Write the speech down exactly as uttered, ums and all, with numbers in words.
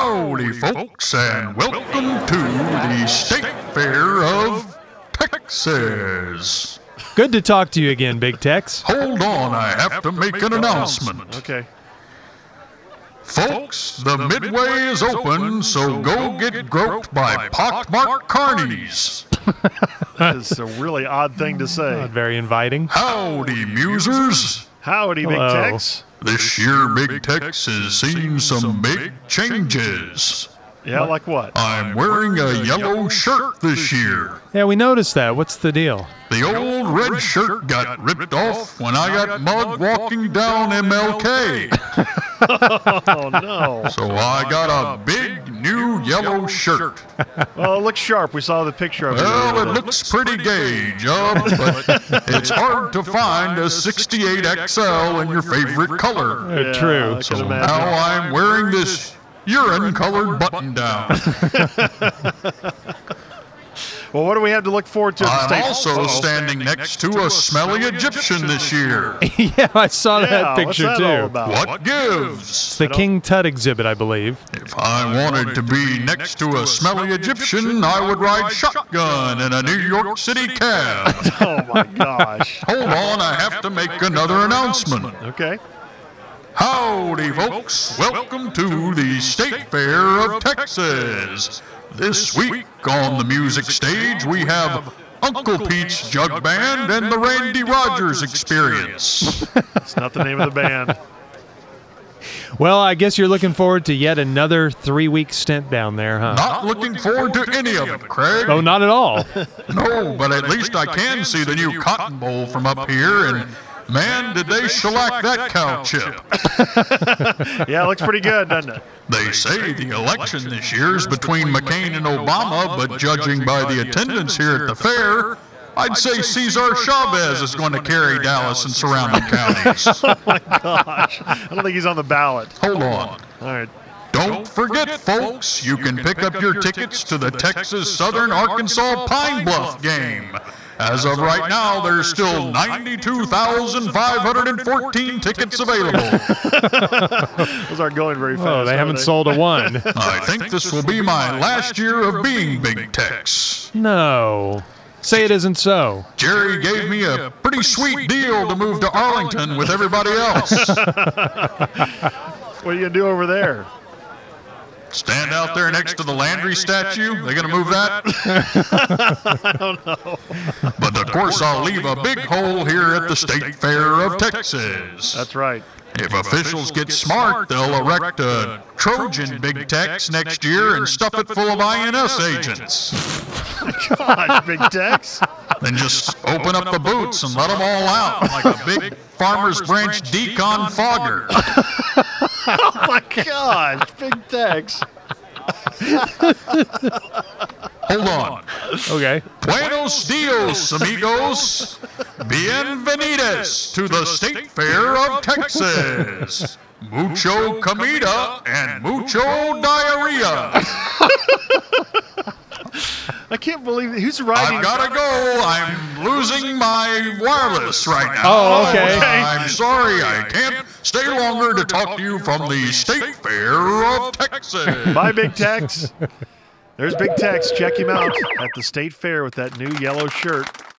Howdy, folks, and welcome to the State Fair of Texas. Good to talk to you again, Big Tex. Hold on, I have to make an announcement. Okay. Folks, the Midway is open, so go get groped by pockmarked carnies. That is a really odd thing to say. Not very inviting. Howdy, musers. Howdy, Big Hello. Tex. This year, Big Tex has seen some big changes. Yeah, like what? I'm wearing a yellow shirt this year. Yeah, we noticed that. What's the deal? The old red shirt got ripped off when I got mugged walking down M L K. Oh, no. So I got a big new yellow shirt. Well, it looks sharp. We saw the picture of it. Well, it looks pretty gay, Jub, but it's hard to find a sixty-eight X L in your favorite color. Uh, Yeah, True. I So can now imagine. I'm wearing this urine-colored button-down. Well, what do we have to look forward to at the I'm state? also Uh-oh. standing next to a smelly Egyptian this year. Yeah, I saw Yeah, that what's picture that too. all about? What gives? It's the King Tut exhibit, I believe. If I wanted to be next to a smelly Egyptian, I would ride shotgun in a New York City cab. Oh, my gosh. Hold on, I have to make another announcement. Okay. Howdy, folks. Welcome to the State Fair of Texas. This week on the music stage, we have Uncle Pete's Jug Band and the Randy Rogers Experience. It's not the name of the band. Well, I guess you're looking forward to yet another three-week stint down there, huh? Not looking forward to any of it, Craig. Oh, not at all. No, but at least I can see the new Cotton Bowl from up here, and man, did they shellac that cow chip. Yeah, it looks pretty good, doesn't it? They say the election this year is between McCain and Obama, but judging by the attendance here at the fair, I'd say Cesar Chavez is going to carry Dallas and surrounding counties. Gosh. I don't think he's on the ballot. Hold on. All right. Don't forget, folks, you can pick up your tickets to the Texas Southern Arkansas Pine Bluff game. As of right now, there's still ninety-two thousand five hundred fourteen tickets available. Those aren't going very fast. Oh, they are haven't sold a one. I think this will be my last year of being Big Tex. No. Say it isn't so. Jerry gave me a pretty sweet deal to move to Arlington with everybody else. What are you going to do over there? Stand out there next to the Landry statue. They gonna move that? I don't know. But of course, I'll leave a big hole here at the State Fair of Texas. That's right. If officials get smart, they'll erect a Trojan Big Tex next year and stuff it full of I N S agents. Gosh, Big Tex. Then just open up the boots and let them all out like a big Farmers Branch decon fogger. Oh, my gosh. Big Tex. Hold on. Okay. Buenos dias, amigos. Bienvenidos to the State Fair of Texas. Mucho comida and mucho diarrhea. I can't believe it. Who's riding? I've got to go. I'm losing my wireless right now. Oh, okay. I'm sorry. I can't stay longer to talk to you from the State Fair of Texas. Bye, Big Tex. There's Big Tex. Check him out at the State Fair with that new yellow shirt.